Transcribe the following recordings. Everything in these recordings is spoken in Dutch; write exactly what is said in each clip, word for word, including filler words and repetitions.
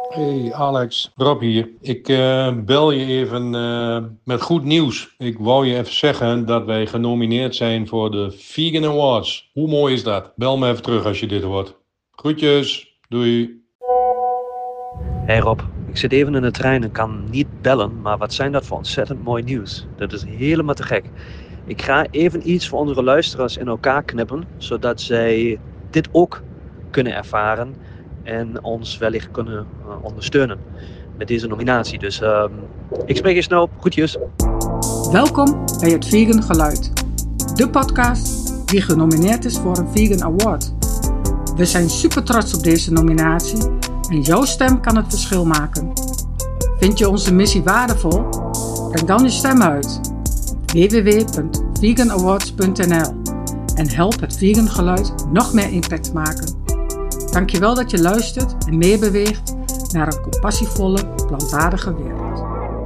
Hey Alex, Rob hier. Ik uh, bel je even uh, met goed nieuws. Ik wou je even zeggen dat wij genomineerd zijn voor de Vegan Awards. Hoe mooi is dat? Bel me even terug als je dit hoort. Groetjes, doei. Hey Rob, ik zit even in de trein en kan niet bellen, maar wat zijn dat voor ontzettend mooi nieuws. Dat is helemaal te gek. Ik ga even iets voor onze luisteraars in elkaar knippen, zodat zij dit ook kunnen ervaren en ons wellicht kunnen uh, ondersteunen met deze nominatie. Dus uh, ik spreek je snel. Groetjes. Welkom bij het Vegan Geluid, de podcast die genomineerd is voor een Vegan Award. We zijn super trots op deze nominatie en jouw stem kan het verschil maken. Vind je onze missie waardevol? Breng dan je stem uit. w w w punt vegan awards punt n l en help het Vegan Geluid nog meer impact maken. Dankjewel dat je luistert en meebeweegt naar een compassievolle, plantaardige wereld.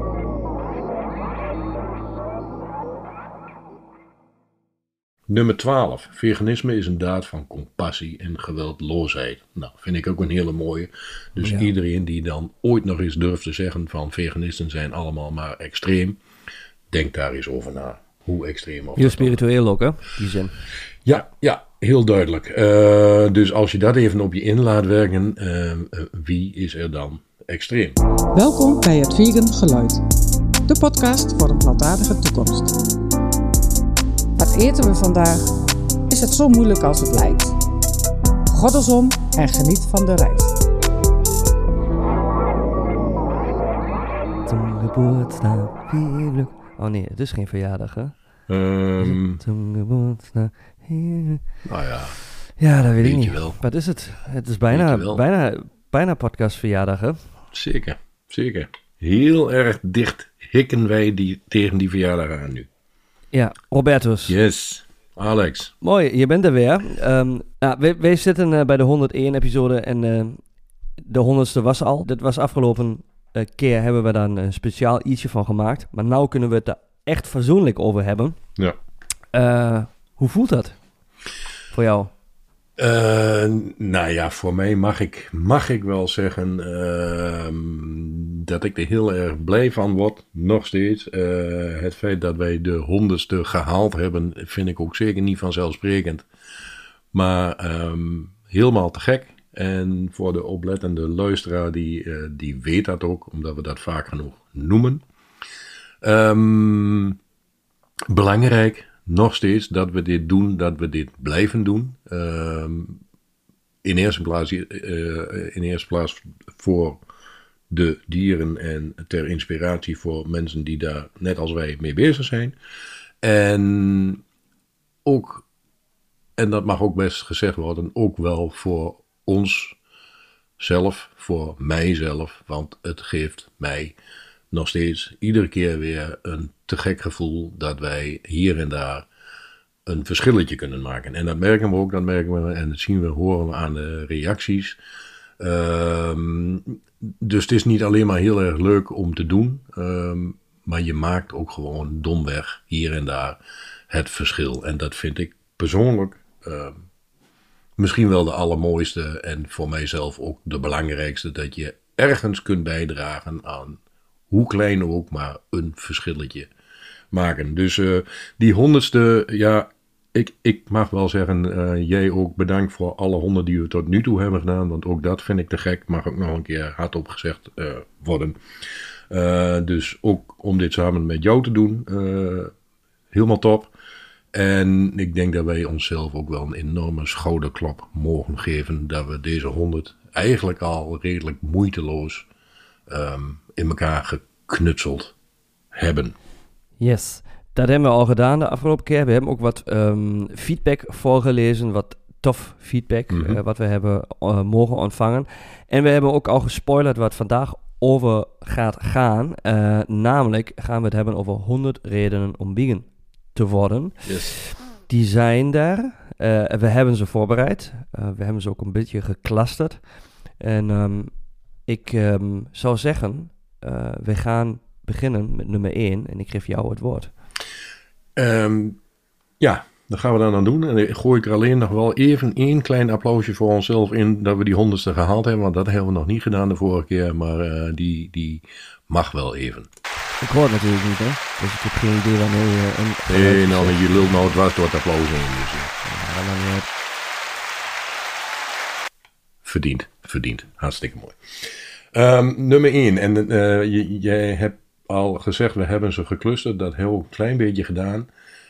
Nummer twaalf. Veganisme is een daad van compassie en geweldloosheid. Nou, vind ik ook een hele mooie. Dus ja. Iedereen die dan ooit nog eens durft te zeggen van veganisten zijn allemaal maar extreem. Denk daar eens over na. Hoe extreem of heel spiritueel ook, hè? Die zin. Ja, ja, heel duidelijk. Uh, dus als je dat even op je in laat werken, uh, uh, wie is er dan extreem? Welkom bij het Vegan Geluid. De podcast voor een plantaardige toekomst. Wat eten we vandaag? Is het zo moeilijk als het lijkt? Goddelsom en geniet van de reis. Toen geboortedag, veel geluk. Oh nee, het is geen verjaardag, hè? Um, Toen geboortedag, heel... Nou ja. Ja, dat weet ik niet. Wel. Wat is het? Het is bijna, bijna, bijna podcastverjaardag, hè? Zeker, zeker. Heel erg dicht hikken wij die, tegen die verjaardag aan nu. Ja, Robertus. Yes, Alex. Mooi, je bent er weer. Um, nou, wij, wij zitten uh, bij de honderdéén episode en uh, de honderdste was al. Dit was afgelopen uh, keer hebben we daar een speciaal ietsje van gemaakt. Maar nu kunnen we het er echt fatsoenlijk over hebben. Ja. Uh, hoe voelt dat voor jou? Uh, nou ja, voor mij mag ik, mag ik wel zeggen uh, dat ik er heel erg blij van word, nog steeds. Uh, het feit dat wij de honderdste gehaald hebben, vind ik ook zeker niet vanzelfsprekend. Maar um, helemaal te gek. En voor de oplettende luisteraar, die, uh, die weet dat ook, omdat we dat vaak genoeg noemen. Um, belangrijk. Nog steeds dat we dit doen, dat we dit blijven doen. Uh, in, eerste plaats, uh, in eerste plaats voor de dieren en ter inspiratie voor mensen die daar net als wij mee bezig zijn. En ook, en dat mag ook best gezegd worden, ook wel voor ons zelf, voor mijzelf, want het geeft mij nog steeds iedere keer weer een te gek gevoel dat wij hier en daar een verschilletje kunnen maken. En dat merken we ook, dat merken we en dat zien we, horen we aan de reacties. Um, dus het is niet alleen maar heel erg leuk om te doen, um, maar je maakt ook gewoon domweg hier en daar het verschil. En dat vind ik persoonlijk uh, misschien wel de allermooiste en voor mijzelf ook de belangrijkste, dat je ergens kunt bijdragen aan, hoe klein ook, maar een verschilletje maken. Dus uh, die honderdste, ja, ik, ik mag wel zeggen, uh, jij ook bedankt voor alle honderd die we tot nu toe hebben gedaan, want ook dat vind ik te gek, mag ook nog een keer hardop gezegd uh, worden. Uh, dus ook om dit samen met jou te doen, uh, helemaal top. En ik denk dat wij onszelf ook wel een enorme schouderklap mogen geven, dat we deze honderd eigenlijk al redelijk moeiteloos um, in elkaar geknutseld hebben. Yes, dat hebben we al gedaan de afgelopen keer. We hebben ook wat um, feedback voorgelezen, wat tof feedback, mm-hmm. uh, wat we hebben uh, mogen ontvangen. En we hebben ook al gespoilerd wat vandaag over gaat gaan. Uh, namelijk gaan we het hebben over honderd redenen om vegan te worden. Yes. Die zijn daar. Uh, we hebben ze voorbereid. Uh, we hebben ze ook een beetje geclusterd. En um, ik um, zou zeggen, uh, we gaan beginnen met nummer één en ik geef jou het woord. Um, ja, dat gaan we dan aan doen. En dan gooi ik er alleen nog wel even één klein applausje voor onszelf in dat we die honderdste gehaald hebben. Want dat hebben we nog niet gedaan de vorige keer. Maar uh, die, die mag wel even. Ik hoor het natuurlijk niet, hè. Dus ik heb geen idee wanneer je... Een... Nee, nou, je lult nou dwars door het applaus heen. Dus, uh. ja, dan dan uh... Verdiend, verdiend. Hartstikke mooi. Um, nummer één. En uh, jij hebt al gezegd, we hebben ze geclusterd. Dat heel een klein beetje gedaan.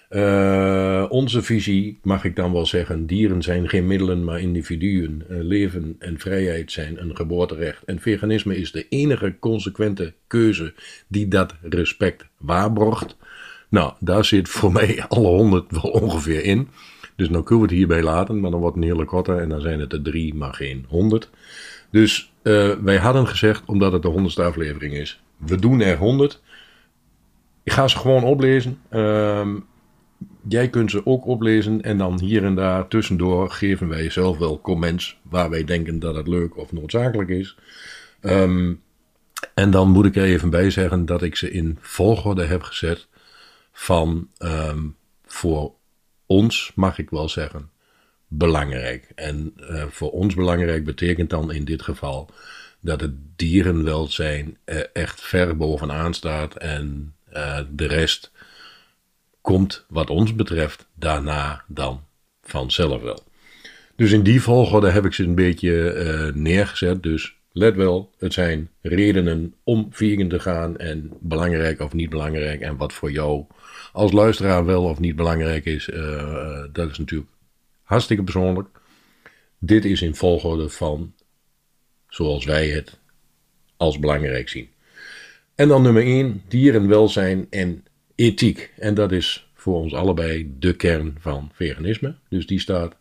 Uh, onze visie, mag ik dan wel zeggen, dieren zijn geen middelen, maar individuen. Uh, leven en vrijheid zijn een geboorterecht. En veganisme is de enige consequente keuze die dat respect waarborgt. Nou, daar zit voor mij alle honderd wel ongeveer in. Dus nou kunnen we het hierbij laten, maar dan wordt het een hele korte en dan zijn het er drie, maar geen honderd. Dus uh, wij hadden gezegd, omdat het de honderdste aflevering is, we doen er honderd. Ik ga ze gewoon oplezen. Uh, Jij kunt ze ook oplezen en dan hier en daar tussendoor geven wij zelf wel comments waar wij denken dat het leuk of noodzakelijk is. Um, en dan moet ik er even bij zeggen dat ik ze in volgorde heb gezet van um, voor ons, mag ik wel zeggen, belangrijk. En uh, voor ons belangrijk betekent dan in dit geval dat het dierenwelzijn uh, echt ver bovenaan staat en uh, de rest komt wat ons betreft daarna dan vanzelf wel. Dus in die volgorde heb ik ze een beetje uh, neergezet. Dus let wel, het zijn redenen om vegan te gaan en belangrijk of niet belangrijk. En wat voor jou als luisteraar wel of niet belangrijk is, uh, uh, dat is natuurlijk hartstikke persoonlijk. Dit is in volgorde van zoals wij het als belangrijk zien. En dan nummer één, dierenwelzijn en ethiek. En dat is voor ons allebei de kern van veganisme. Dus die staat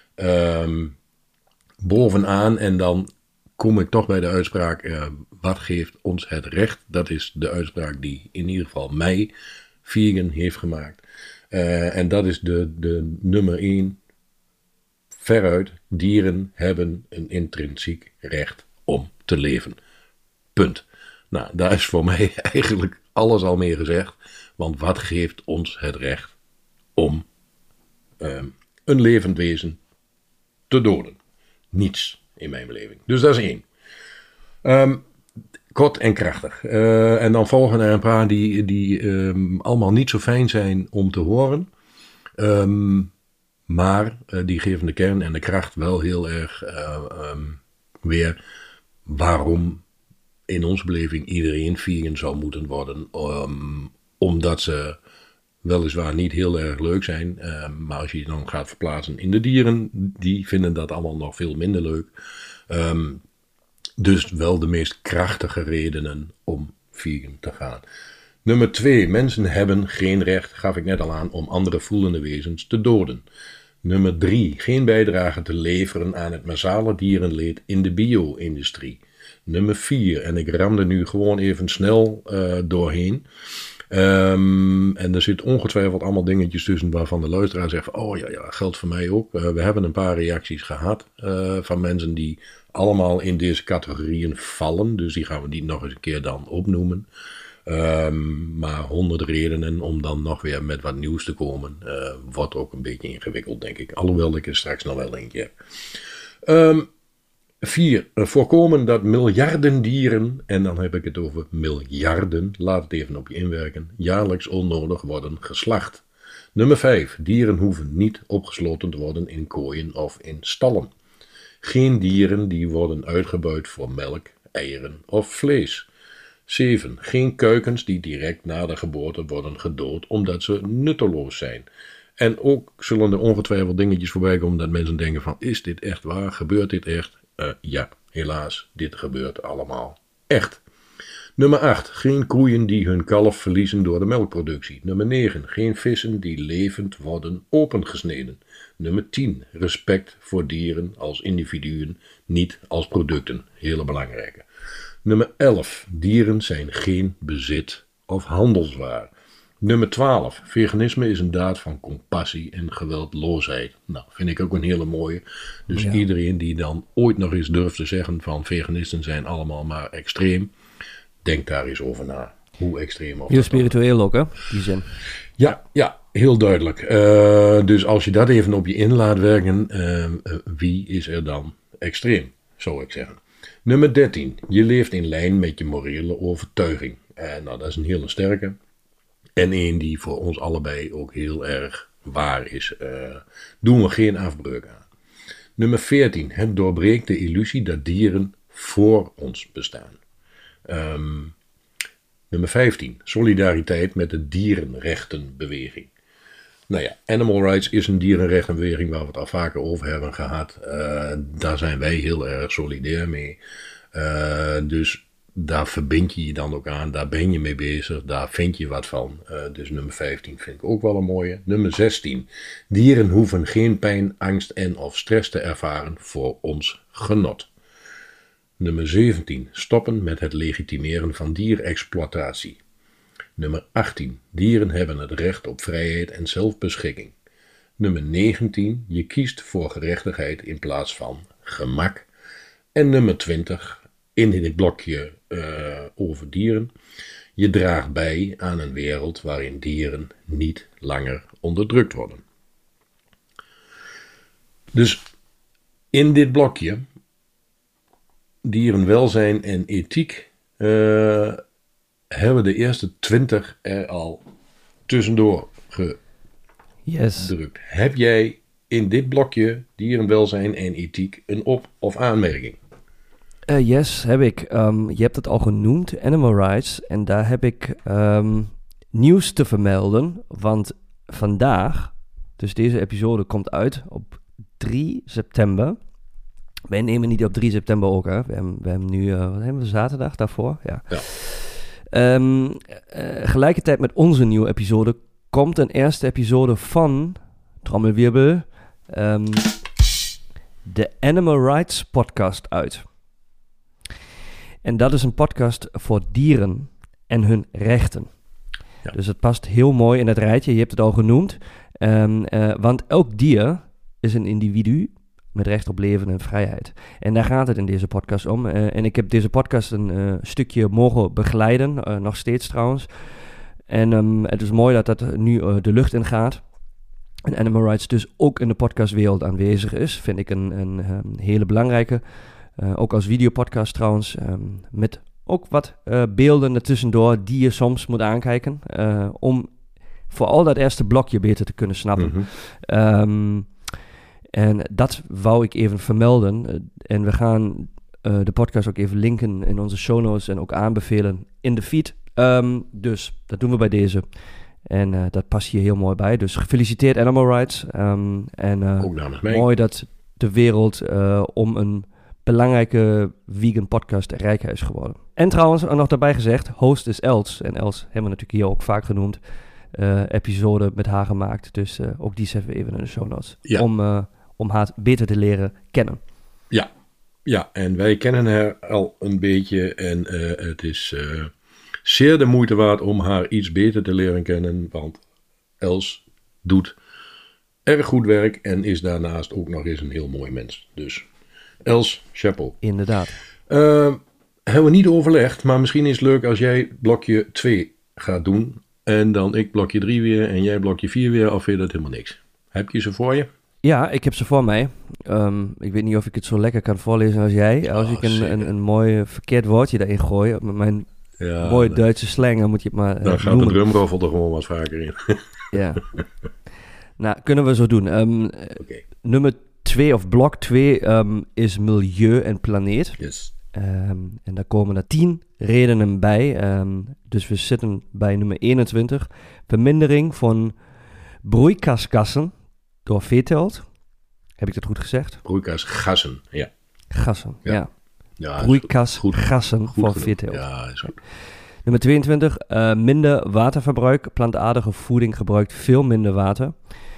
um, bovenaan. En dan kom ik toch bij de uitspraak, uh, wat geeft ons het recht? Dat is de uitspraak die in ieder geval mij vegan heeft gemaakt. Uh, en dat is de, de nummer één. Veruit, dieren hebben een intrinsiek recht om te leven. Punt. Nou, daar is voor mij eigenlijk alles al mee gezegd. Want wat geeft ons het recht om um, een levend wezen te doden? Niets in mijn beleving. Dus dat is één. Um, kort en krachtig. Uh, en dan volgen er een paar die, die um, allemaal niet zo fijn zijn om te horen. Um, maar uh, die geven de kern en de kracht wel heel erg uh, um, weer waarom in onze beleving iedereen vegan zou moeten worden. Um, omdat ze weliswaar niet heel erg leuk zijn. Uh, maar als je je dan gaat verplaatsen in de dieren, die vinden dat allemaal nog veel minder leuk. Um, dus wel de meest krachtige redenen om vegan te gaan. Nummer twee. Mensen hebben geen recht, gaf ik net al aan, om andere voelende wezens te doden. Nummer drie. Geen bijdrage te leveren aan het massale dierenleed in de bio-industrie. Nummer vier. En ik ram er nu gewoon even snel uh, doorheen. Um, en er zit ongetwijfeld allemaal dingetjes tussen waarvan de luisteraar zegt van, oh ja, ja, geldt voor mij ook. Uh, we hebben een paar reacties gehad uh, van mensen die allemaal in deze categorieën vallen. Dus die gaan we niet nog eens een keer dan opnoemen. Um, maar honderd redenen om dan nog weer met wat nieuws te komen, uh, wordt ook een beetje ingewikkeld, denk ik. Alhoewel ik er straks nog wel eentje heb. Um, Vier, voorkomen dat miljarden dieren, en dan heb ik het over miljarden, laat het even op je inwerken, jaarlijks onnodig worden geslacht. Nummer vijf, dieren hoeven niet opgesloten te worden in kooien of in stallen. Geen dieren die worden uitgebuit voor melk, eieren of vlees. zeven, geen kuikens die direct na de geboorte worden gedood omdat ze nutteloos zijn. En ook zullen er ongetwijfeld dingetjes voorbij komen dat mensen denken van, is dit echt waar? Gebeurt dit echt? Uh, ja, helaas, dit gebeurt allemaal echt. Nummer acht. Geen koeien die hun kalf verliezen door de melkproductie. Nummer negen. Geen vissen die levend worden opengesneden. Nummer tien. Respect voor dieren als individuen, niet als producten. Hele belangrijke. Nummer elf. Dieren zijn geen bezit of handelswaar. Nummer twaalf. Veganisme is een daad van compassie en geweldloosheid. Nou, vind ik ook een hele mooie. Dus ja. Iedereen die dan ooit nog eens durft te zeggen van veganisten zijn allemaal maar extreem, denk daar eens over na. hoe extreem. Of heel spiritueel ook, hè? Die zin. Ja, ja, heel duidelijk. Uh, dus als je dat even op je in laat werken, uh, uh, wie is er dan extreem, zou ik zeggen. Nummer dertien. Je leeft in lijn met je morele overtuiging. Uh, nou, dat is een hele sterke. En een die voor ons allebei ook heel erg waar is. Uh, doen we geen afbreuk aan. Nummer veertien. Het doorbreekt de illusie dat dieren voor ons bestaan. Um, nummer vijftien. Solidariteit met de dierenrechtenbeweging. Nou ja, Animal Rights is een dierenrechtenbeweging waar we het al vaker over hebben gehad. Uh, daar zijn wij heel erg solidair mee. Uh, dus daar verbind je je dan ook aan. Daar ben je mee bezig. Daar vind je wat van. Uh, dus nummer vijftien vind ik ook wel een mooie. Nummer zestien. Dieren hoeven geen pijn, angst en of stress te ervaren voor ons genot. Nummer zeventien. Stoppen met het legitimeren van dierexploitatie. Nummer achttien. Dieren hebben het recht op vrijheid en zelfbeschikking. Nummer negentien. Je kiest voor gerechtigheid in plaats van gemak. En nummer twintig. In dit blokje uh, over dieren. Je draagt bij aan een wereld waarin dieren niet langer onderdrukt worden. Dus in dit blokje, dierenwelzijn en ethiek, uh, hebben de eerste twintig er al tussendoor gedrukt. Yes. Heb jij in dit blokje dierenwelzijn en ethiek een op- of aanmerking? Uh, yes, heb ik. Um, je hebt het al genoemd, Animal Rights. En daar heb ik um, nieuws te vermelden. Want vandaag, dus deze episode komt uit op drie september. Wij nemen niet op drie september ook, hè. We hebben, we hebben nu, uh, wat hebben we, zaterdag daarvoor? Ja. ja. Um, uh, gelijkertijd met onze nieuwe episode komt een eerste episode van, trommelwirbel, um, de Animal Rights podcast uit. En dat is een podcast voor dieren en hun rechten. Ja. Dus het past heel mooi in het rijtje, je hebt het al genoemd. Um, uh, want elk dier is een individu met recht op leven en vrijheid. En daar gaat het in deze podcast om. Uh, en ik heb deze podcast een uh, stukje mogen begeleiden, uh, nog steeds trouwens. En um, het is mooi dat dat nu uh, de lucht in gaat. En Animal Rights dus ook in de podcastwereld aanwezig is. Vind ik een, een, een hele belangrijke. Uh, ook als videopodcast trouwens. Um, met ook wat uh, beelden ertussendoor die je soms moet aankijken. Uh, om vooral dat eerste blokje beter te kunnen snappen. Mm-hmm. Um, en dat wou ik even vermelden. Uh, en we gaan uh, de podcast ook even linken in onze show notes. En ook aanbevelen in de feed. Um, dus dat doen we bij deze. En uh, dat past hier heel mooi bij. Dus gefeliciteerd Animal Rights. Um, en uh, ook namens mij. Mooi dat de wereld uh, om een belangrijke vegan podcast rijk is geworden. En trouwens, nog daarbij gezegd, host is Els. En Els hebben we natuurlijk hier ook vaak genoemd. Uh, episode met haar gemaakt. Dus uh, ook die zetten we even in de show notes. Ja. Om, uh, om haar beter te leren kennen. Ja, ja, en wij kennen haar al een beetje. En uh, het is uh, zeer de moeite waard om haar iets beter te leren kennen. Want Els doet erg goed werk en is daarnaast ook nog eens een heel mooi mens. Dus Els, chapeau. Inderdaad. Uh, hebben we niet overlegd, maar misschien is het leuk als jij blokje twee gaat doen. En dan ik blokje drie weer en jij blokje vier weer, of vind je dat helemaal niks? Heb je ze voor je? Ja, ik heb ze voor mij. Um, ik weet niet of ik het zo lekker kan voorlezen als jij. Als oh, ik een, een, een mooi verkeerd woordje daarin gooi, met mijn ja, mooie dan, Duitse slang, dan moet je het maar uh, Dan gaat noemen. De drumroffel er gewoon wat vaker in. Ja. Nou, kunnen we zo doen. Um, okay. Nummer twee of blok twee um, is milieu en planeet. Yes. Um, en daar komen er tien redenen bij. Um, dus we zitten bij nummer eenentwintig. Vermindering van broeikasgassen door veeteelt. Heb ik dat goed gezegd? Broeikasgassen, ja. Gassen, ja. ja. ja Broeikasgassen voor veeteelt. Ja, is goed. Nummer tweeëntwintig. Uh, minder waterverbruik. Plantaardige voeding gebruikt veel minder water.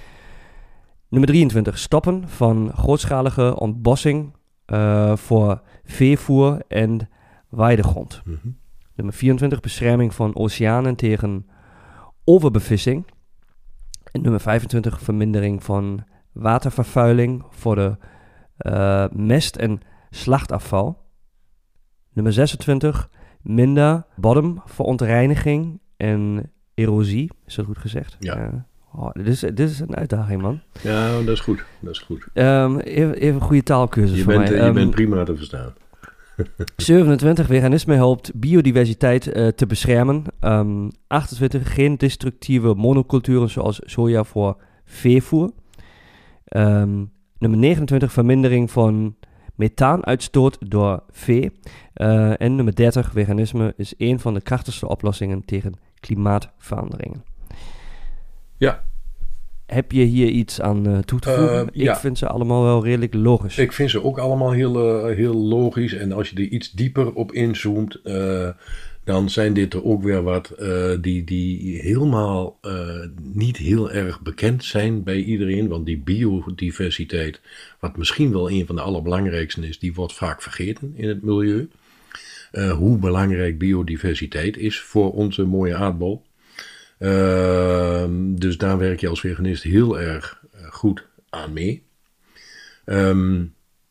Nummer drieëntwintig. Stoppen van grootschalige ontbossing uh, voor veevoer en weidegrond. Mm-hmm. Nummer vierentwintig. Bescherming van oceanen tegen overbevissing. En nummer vijfentwintig. Vermindering van watervervuiling voor de uh, mest- en slachtafval. Nummer zesentwintig. minder bodemverontreiniging en erosie. Is dat goed gezegd? Ja. Uh, oh, dit, is, dit is een uitdaging, man. Ja, dat is goed. Dat is goed. Um, even, even een goede taalkursus je voor bent, mij. Je um, bent prima te verstaan. zevenentwintig Veganisme helpt biodiversiteit uh, te beschermen. Um, achtentwintig Geen destructieve monoculturen zoals soja voor veevoer. Um, nummer negenentwintig Vermindering van methaanuitstoot door vee. Uh, en nummer dertig Veganisme is een van de krachtigste oplossingen tegen klimaatveranderingen. Ja. Heb je hier iets aan uh, toe te voegen? Uh, ja. Ik vind ze allemaal wel redelijk logisch. Ik vind ze ook allemaal heel, uh, heel logisch. En als je er iets dieper op inzoomt, uh, dan zijn dit er ook weer wat uh, die, die helemaal uh, niet heel erg bekend zijn bij iedereen. Want die biodiversiteit, wat misschien wel een van de allerbelangrijkste is, die wordt vaak vergeten in het milieu. Uh, hoe belangrijk biodiversiteit is voor onze mooie aardbol. Uh, dus daar werk je als veganist heel erg uh, goed aan mee. Um,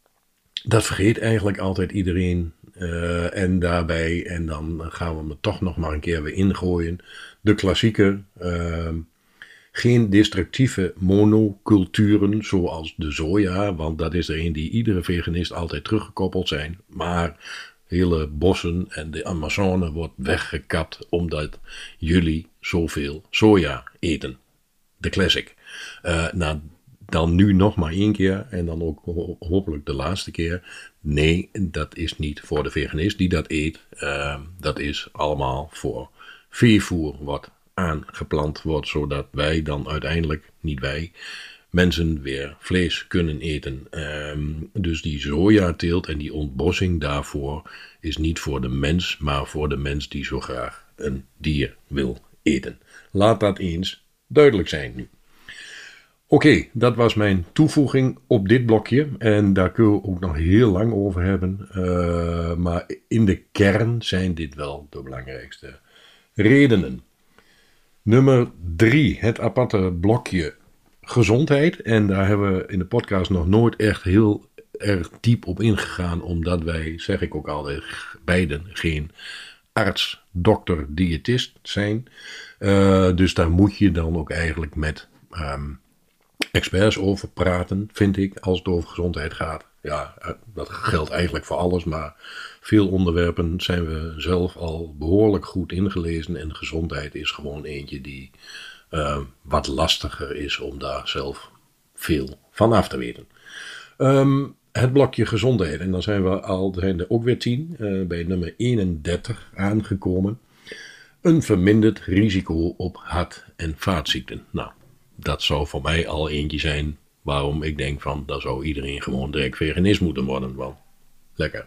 dat vergeet eigenlijk altijd iedereen. Uh, en daarbij, en dan gaan we me toch nog maar een keer weer ingooien. De klassieke, uh, geen destructieve monoculturen zoals de soja. Want dat is er een die iedere veganist altijd teruggekoppeld zijn. Maar hele bossen en de Amazone wordt weggekapt omdat jullie zoveel soja eten. De classic. Uh, nou, dan nu nog maar één keer en dan ook ho- hopelijk de laatste keer. Nee, dat is niet voor de veganist die dat eet. Uh, dat is allemaal voor veevoer wat aangeplant wordt, zodat wij dan uiteindelijk, niet wij, mensen weer vlees kunnen eten. Um, dus die sojateelt en die ontbossing daarvoor is niet voor de mens, maar voor de mens die zo graag een dier wil eten. Laat dat eens duidelijk zijn nu. Oké, okay, dat was mijn toevoeging op dit blokje. En daar kunnen we ook nog heel lang over hebben. Uh, maar in de kern zijn dit wel de belangrijkste redenen. Nummer drie, het aparte blokje gezondheid. En daar hebben we in de podcast nog nooit echt heel erg diep op ingegaan. Omdat wij, zeg ik ook altijd, beiden geen arts, dokter, diëtist zijn. Uh, dus daar moet je dan ook eigenlijk met um, experts over praten, vind ik, als het over gezondheid gaat. Ja, dat geldt eigenlijk voor alles, maar veel onderwerpen zijn we zelf al behoorlijk goed ingelezen. En gezondheid is gewoon eentje die uh, wat lastiger is om daar zelf veel van af te weten. Um, het blokje gezondheid, en dan zijn we al, zijn er ook weer tien, uh, bij nummer eenendertig aangekomen. Een verminderd risico op hart- en vaatziekten. Nou, dat zou voor mij al eentje zijn waarom ik denk van, daar zou iedereen gewoon direct veganist moeten worden. Want lekker.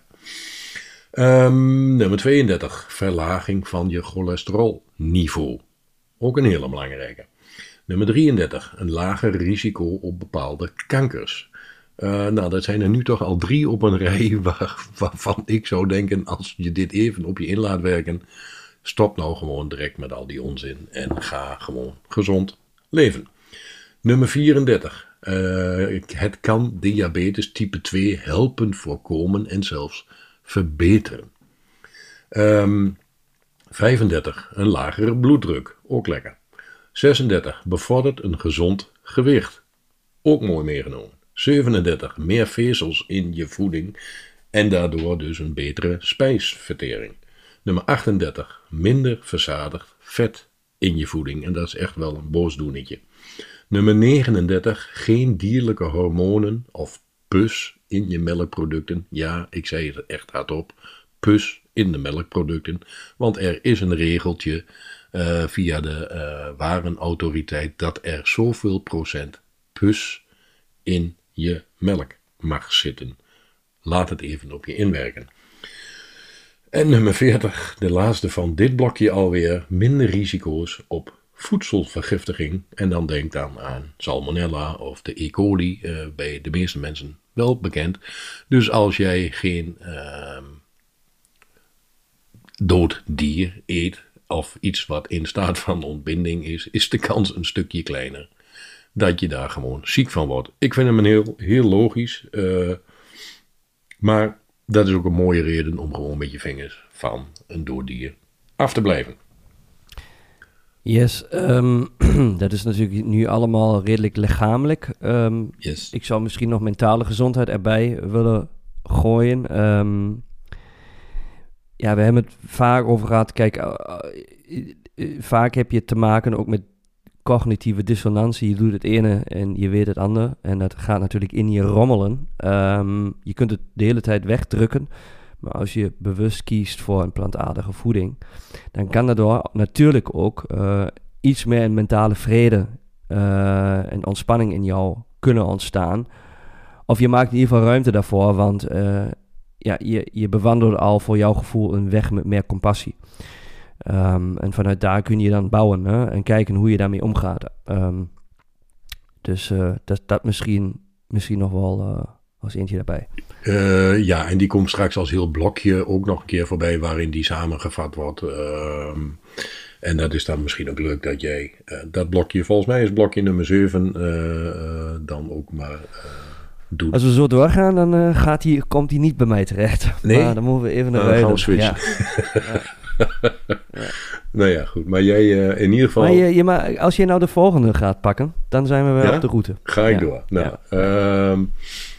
Um, nummer tweeëndertig, verlaging van je cholesterolniveau. Ook een hele belangrijke. Nummer drieëndertig, een lager risico op bepaalde kankers. Uh, nou, dat zijn er nu toch al drie op een rij waar, waarvan ik zou denken, als je dit even op je in laat werken, stop nou gewoon direct met al die onzin en ga gewoon gezond leven. Nummer vierendertig, uh, het kan diabetes type twee helpen voorkomen en zelfs verbeteren. Um, vijfendertig, een lagere bloeddruk, ook lekker. zesendertig, bevordert een gezond gewicht, ook mooi meegenomen. zevenendertig, meer vezels in je voeding en daardoor dus een betere spijsvertering. Nummer achtendertig, minder verzadigd vet in je voeding en dat is echt wel een boosdoenetje. Nummer negenendertig, geen dierlijke hormonen of pus in je melkproducten. Ja, ik zei het echt hardop, pus in de melkproducten, want er is een regeltje uh, via de uh, warenautoriteit dat er zoveel procent pus in je melk mag zitten. Laat het even op je inwerken. En nummer veertig, de laatste van dit blokje alweer, minder risico's op voedselvergiftiging. En dan denk dan aan salmonella of de E. coli, uh, bij de meeste mensen wel bekend. Dus als jij geen uh, dood dier eet of iets wat in staat van ontbinding is, is de kans een stukje kleiner dat je daar gewoon ziek van wordt. Ik vind hem een heel, heel logisch. Uh, maar dat is ook een mooie reden om gewoon met je vingers van een dood dier af te blijven. Yes, um, dat is natuurlijk nu allemaal redelijk lichamelijk. Um, Yes. Ik zou misschien nog mentale gezondheid erbij willen gooien. Um, ja, we hebben het vaak over gehad. Kijk, uh, uh, uh, vaak heb je te maken ook met cognitieve dissonantie. Je doet het ene en je weet het andere. En dat gaat natuurlijk in je rommelen. Um, je kunt het de hele tijd wegdrukken. Maar als je bewust kiest voor een plantaardige voeding, dan kan daardoor natuurlijk ook uh, iets meer een mentale vrede uh, en ontspanning in jou kunnen ontstaan. Of je maakt in ieder geval ruimte daarvoor, want uh, ja, je, je bewandelt al voor jouw gevoel een weg met meer compassie. Um, en vanuit daar kun je dan bouwen, hè, en kijken hoe je daarmee omgaat. Um, dus uh, dat, dat misschien, misschien nog wel uh, als eentje daarbij. Uh, ja, en die komt straks als heel blokje ook nog een keer voorbij waarin die samengevat wordt. Uh, en dat is dan misschien ook leuk dat jij uh, dat blokje, volgens mij is blokje nummer zeven, uh, uh, dan ook maar uh, doet. Als we zo doorgaan, dan uh, gaat die, komt die niet bij mij terecht. Nee? Maar dan moeten we even naar uh, buiten. gaan we switchen. Ja. ja. Ja. Nou ja, goed. Maar jij uh, in ieder geval... Maar, je, je, maar als je nou de volgende gaat pakken, dan zijn we wel ja? op de route. Ga ik ja. door. Nou, ja. Um,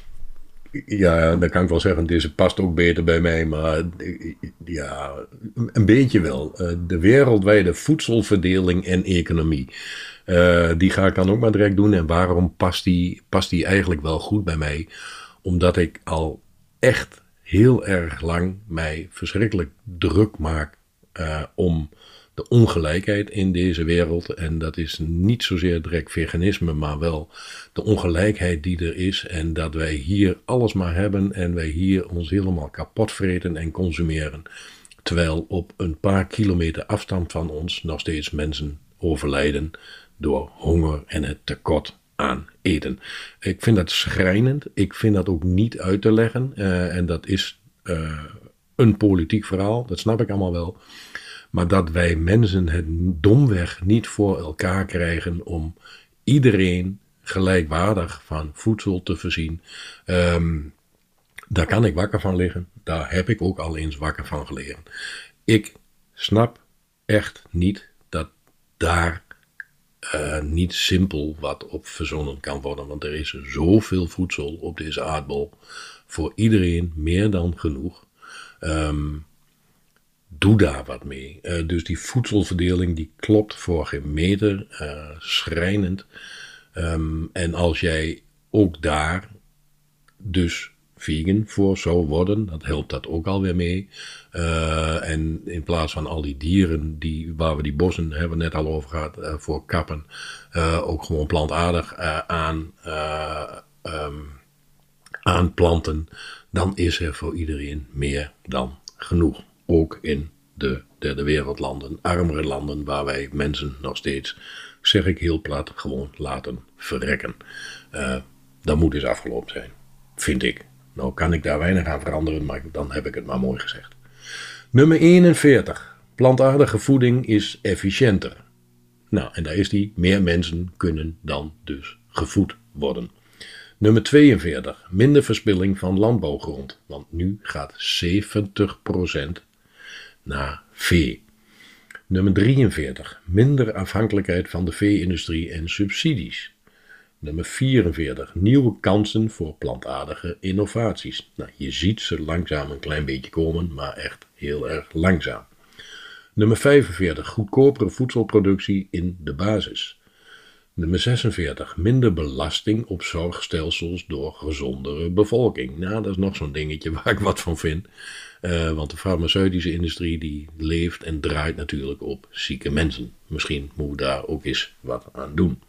ja, dan kan ik wel zeggen, deze past ook beter bij mij, maar ja, een beetje wel. Uh, de wereldwijde voedselverdeling en economie. Uh, die ga ik dan ook maar direct doen. En waarom past die, past die eigenlijk wel goed bij mij? Omdat ik al echt heel erg lang mij verschrikkelijk druk maak uh, om de ongelijkheid in deze wereld. En dat is niet zozeer direct veganisme, maar wel de ongelijkheid die er is. En dat wij hier alles maar hebben en wij hier ons helemaal kapot vreten en consumeren. Terwijl op een paar kilometer afstand van ons nog steeds mensen overlijden door honger en het tekort aan eten. Ik vind dat schrijnend. Ik vind dat ook niet uit te leggen. Uh, en dat is uh, een politiek verhaal. Dat snap ik allemaal wel. Maar dat wij mensen het domweg niet voor elkaar krijgen om iedereen gelijkwaardig van voedsel te voorzien. Um, daar kan ik wakker van liggen. Daar heb ik ook al eens wakker van gelegen. Ik snap echt niet dat daar uh, niet simpel wat op verzonnen kan worden. Want er is zoveel voedsel op deze aardbol. Voor iedereen meer dan genoeg. Um, Doe daar wat mee. Uh, dus die voedselverdeling die klopt voor geen meter. Uh, schrijnend. Um, en als jij ook daar dus vegan voor zou worden, dat helpt dat ook alweer mee. Uh, en in plaats van al die dieren die, waar we die bossen hebben net al over gehad, uh, voor kappen, uh, ook gewoon plantaardig uh, aan, uh, um, aanplanten, dan is er voor iedereen meer dan genoeg. Ook in de derde wereldlanden, armere landen, waar wij mensen nog steeds, zeg ik heel plat, gewoon laten verrekken. Uh, dat moet eens afgelopen zijn, vind ik. Nou kan ik daar weinig aan veranderen, maar dan heb ik het maar mooi gezegd. Nummer eenenveertig. Plantaardige voeding is efficiënter. Nou, en daar is die. Meer mensen kunnen dan dus gevoed worden. Nummer tweeënveertig. Minder verspilling van landbouwgrond. Want nu gaat zeventig procent naar vee. Nummer drieënveertig. Minder afhankelijkheid van de vee-industrie en subsidies. Nummer vierenveertig. Nieuwe kansen voor plantaardige innovaties. Nou, je ziet ze langzaam een klein beetje komen, maar echt heel erg langzaam. Nummer vijfenveertig. Goedkopere voedselproductie in de basis. Nummer zesenveertig. Minder belasting op zorgstelsels door gezondere bevolking. Nou, dat is nog zo'n dingetje waar ik wat van vind. Uh, want de farmaceutische industrie die leeft en draait natuurlijk op zieke mensen. Misschien moeten we daar ook eens wat aan doen.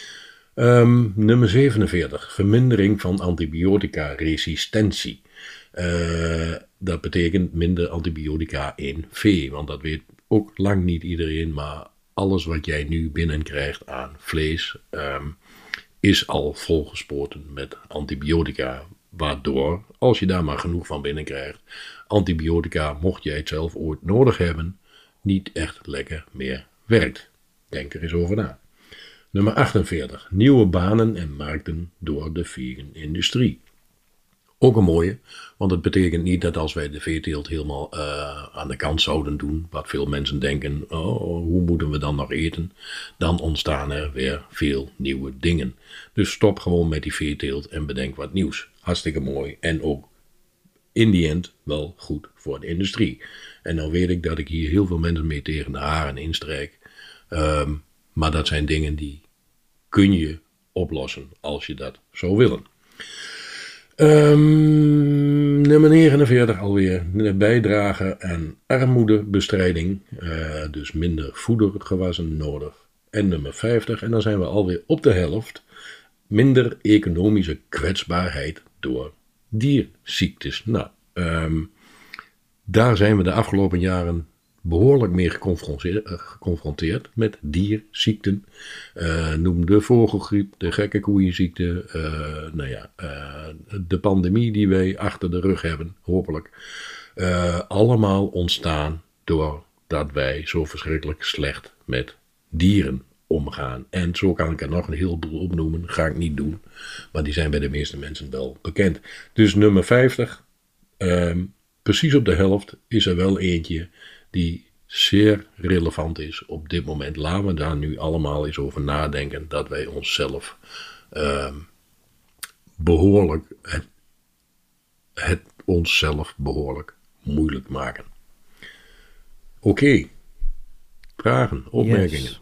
Um, nummer zevenenveertig. Vermindering van antibiotica-resistentie. Uh, dat betekent minder antibiotica in vee. Want dat weet ook lang niet iedereen. Maar alles wat jij nu binnenkrijgt aan vlees um, is al volgespoten met antibiotica. Waardoor, als je daar maar genoeg van binnenkrijgt, antibiotica, mocht jij het zelf ooit nodig hebben, niet echt lekker meer werkt. Denk er eens over na. Nummer achtenveertig. Nieuwe banen en markten door de vegan industrie. Ook een mooie, want het betekent niet dat als wij de veeteelt helemaal uh, aan de kant zouden doen, wat veel mensen denken, oh, hoe moeten we dan nog eten? Dan ontstaan er weer veel nieuwe dingen. Dus stop gewoon met die veeteelt en bedenk wat nieuws. Hartstikke mooi en ook in die end wel goed voor de industrie. En dan weet ik dat ik hier heel veel mensen mee tegen de haren instrijk. Um, maar dat zijn dingen die kun je oplossen als je dat zou willen. Um, nummer negenenveertig alweer. De bijdrage aan armoedebestrijding. Uh, dus minder voedergewassen nodig. En nummer vijftig. En dan zijn we alweer op de helft. Minder economische kwetsbaarheid door dierziektes. Nou, um, daar zijn we de afgelopen jaren behoorlijk mee geconfronteerd, geconfronteerd met dierziekten. Uh, noem de vogelgriep, de gekke koeienziekte, uh, nou ja, uh, de pandemie die wij achter de rug hebben, hopelijk. Uh, allemaal ontstaan doordat wij zo verschrikkelijk slecht met dieren omgaan. En zo kan ik er nog een heleboel opnoemen, ga ik niet doen, maar die zijn bij de meeste mensen wel bekend. Dus nummer vijftig, um, precies op de helft, is er wel eentje die zeer relevant is op dit moment. Laten we daar nu allemaal eens over nadenken, dat wij onszelf um, behoorlijk, het, het onszelf behoorlijk moeilijk maken. Oké, okay. Vragen, opmerkingen? Yes.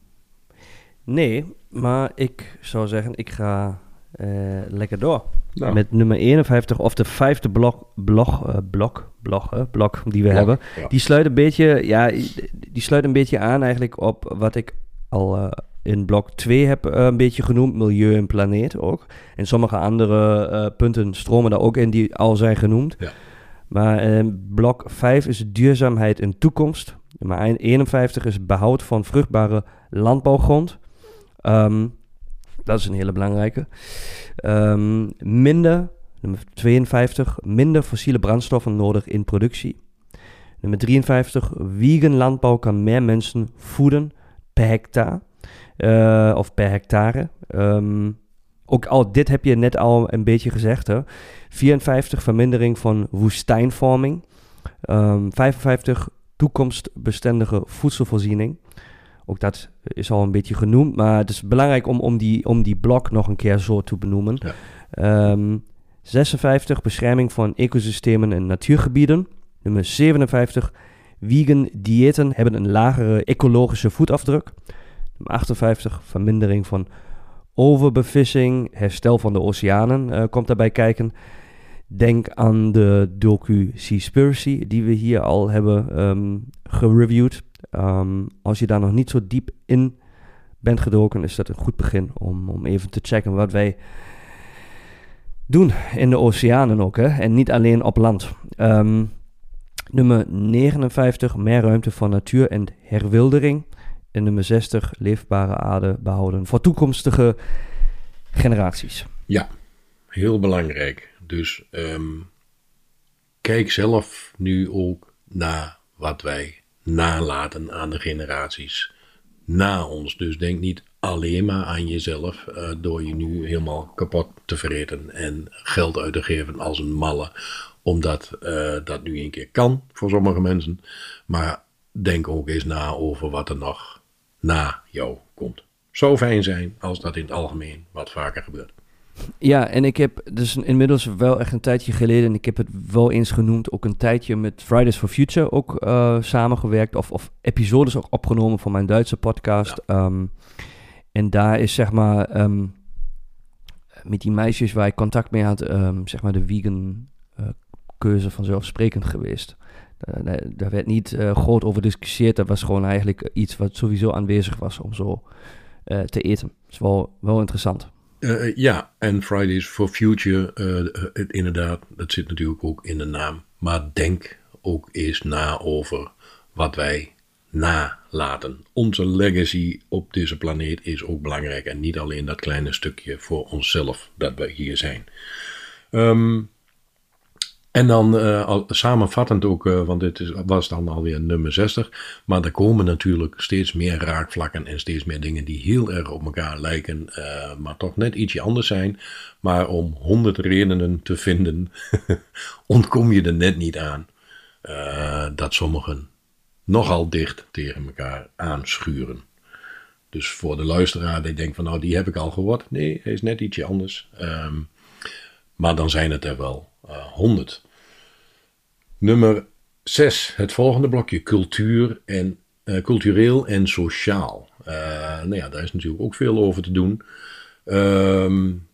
Nee, maar ik zou zeggen, ik ga uh, lekker door. Nou. Met nummer eenenvijftig, of de vijfde blok, blog, uh, blok, blog, uh, blok die we blok, hebben. Ja. Die sluit een beetje, ja, die sluit een beetje aan eigenlijk op wat ik al uh, in blok twee heb uh, een beetje genoemd, milieu en planeet ook. En sommige andere uh, punten stromen daar ook in die al zijn genoemd. Ja. Maar uh, blok vijf is duurzaamheid en toekomst. Maar eenenvijftig is behoud van vruchtbare landbouwgrond. Um, dat is een hele belangrijke. Um, minder, nummer tweeënvijftig, minder fossiele brandstoffen nodig in productie. Nummer drieënvijftig, vegan landbouw kan meer mensen voeden per hectare. Uh, of per hectare. Um, ook al, dit heb je net al een beetje gezegd. Hè? vierenvijftig, vermindering van woestijnvorming. Um, vijfenvijftig, toekomstbestendige voedselvoorziening. Ook dat is al een beetje genoemd, maar het is belangrijk om, om, die, om die blok nog een keer zo te benoemen. Ja. Um, zesenvijftig, bescherming van ecosystemen en natuurgebieden. Nummer zevenenvijftig, vegan diëten hebben een lagere ecologische voetafdruk. Nummer achtenvijftig, vermindering van overbevissing, herstel van de oceanen uh, komt daarbij kijken. Denk aan de docu Seaspiracy, die we hier al hebben um, gereviewd. Um, als je daar nog niet zo diep in bent gedoken, is dat een goed begin om, om even te checken wat wij doen in de oceanen ook. Hè? En niet alleen op land. Um, nummer negenenvijftig, meer ruimte voor natuur en herwildering. En nummer zestig, leefbare aarde behouden voor toekomstige generaties. Ja, heel belangrijk. Dus um, kijk zelf nu ook naar wat wij nalaten aan de generaties na ons. Dus denk niet alleen maar aan jezelf uh, door je nu helemaal kapot te vreten en geld uit te geven als een malle, omdat uh, dat nu een keer kan voor sommige mensen. Maar denk ook eens na over wat er nog na jou komt. Zou fijn zijn als dat in het algemeen wat vaker gebeurt. Ja, en ik heb dus inmiddels wel echt een tijdje geleden, en ik heb het wel eens genoemd, ook een tijdje met Fridays for Future ook uh, samengewerkt, of, of episodes ook opgenomen van mijn Duitse podcast. Ja. Um, en daar is zeg maar um, met die meisjes waar ik contact mee had, um, zeg maar de vegan uh, keuze vanzelfsprekend geweest. Uh, daar werd niet uh, groot over gediscussieerd, dat was gewoon eigenlijk iets wat sowieso aanwezig was om zo uh, te eten. Dat is wel, wel interessant. Uh, ja, en Fridays for Future, uh, uh, inderdaad, dat zit natuurlijk ook in de naam. Maar denk ook eens na over wat wij nalaten. Onze legacy op deze planeet is ook belangrijk. En niet alleen dat kleine stukje voor onszelf dat wij hier zijn. Um, En dan uh, al, samenvattend ook, uh, want dit is, was dan alweer nummer zestig. Maar er komen natuurlijk steeds meer raakvlakken en steeds meer dingen die heel erg op elkaar lijken. Uh, maar toch net ietsje anders zijn. Maar om honderd redenen te vinden, ontkom je er net niet aan. Uh, dat sommigen nogal dicht tegen elkaar aanschuren. Dus voor de luisteraar die denkt van nou die heb ik al gehoord. Nee, hij is net ietsje anders. Um, maar dan zijn het er wel honderd. Uh, Nummer zes, het volgende blokje, cultuur en, uh, cultureel en sociaal. Uh, nou ja, daar is natuurlijk ook veel over te doen. Um,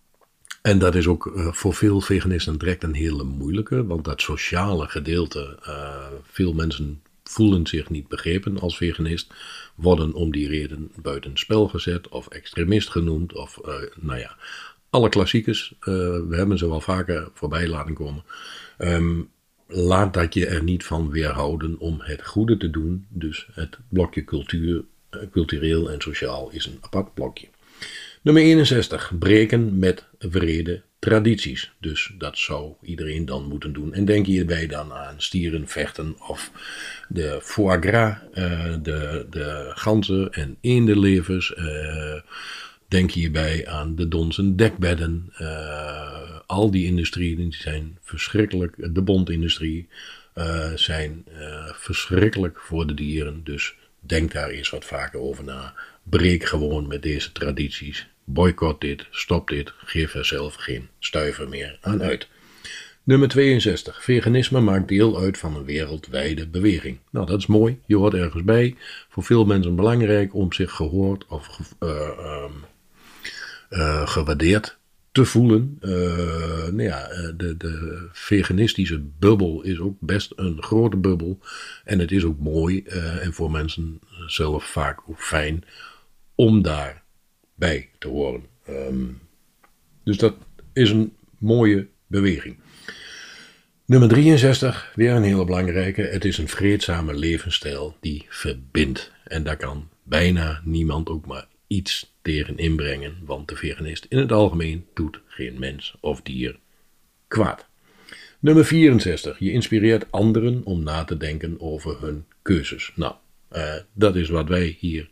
en dat is ook uh, voor veel veganisten direct een hele moeilijke, want dat sociale gedeelte, uh, veel mensen voelen zich niet begrepen als veganist, worden om die reden buitenspel gezet of extremist genoemd of uh, nou ja, alle klassiekers, uh, we hebben ze wel vaker voorbij laten komen. Um, laat dat je er niet van weerhouden om het goede te doen. Dus het blokje cultuur, uh, cultureel en sociaal is een apart blokje. Nummer eenenzestig, breken met vrede tradities. Dus dat zou iedereen dan moeten doen. En denk hierbij dan aan stieren, vechten of de foie gras, uh, de, de ganzen en eendenlevers. Uh, denk hierbij aan de donzen dekbedden. Uh, al die industrieën die zijn verschrikkelijk. De bondindustrie uh, zijn uh, verschrikkelijk voor de dieren. Dus denk daar eens wat vaker over na. Breek gewoon met deze tradities. Boycott dit, stop dit, geef er zelf geen stuiver meer aan uit. Nummer tweeënzestig. Veganisme maakt deel uit van een wereldwijde beweging. Nou, dat is mooi. Je hoort ergens bij. Voor veel mensen belangrijk om zich gehoord of ge, uh, um, uh, gewaardeerd te voelen. Uh, nou ja, de, de veganistische bubbel is ook best een grote bubbel. En het is ook mooi uh, en voor mensen zelf vaak ook fijn om daarbij te horen. Um, dus dat is een mooie beweging. Nummer drieënzestig, weer een hele belangrijke. Het is een vreedzame levensstijl die verbindt. En daar kan bijna niemand ook maar iets tegen inbrengen. Want de veganist in het algemeen doet geen mens of dier kwaad. Nummer vierenzestig, je inspireert anderen om na te denken over hun keuzes. Nou, uh, dat is wat wij hier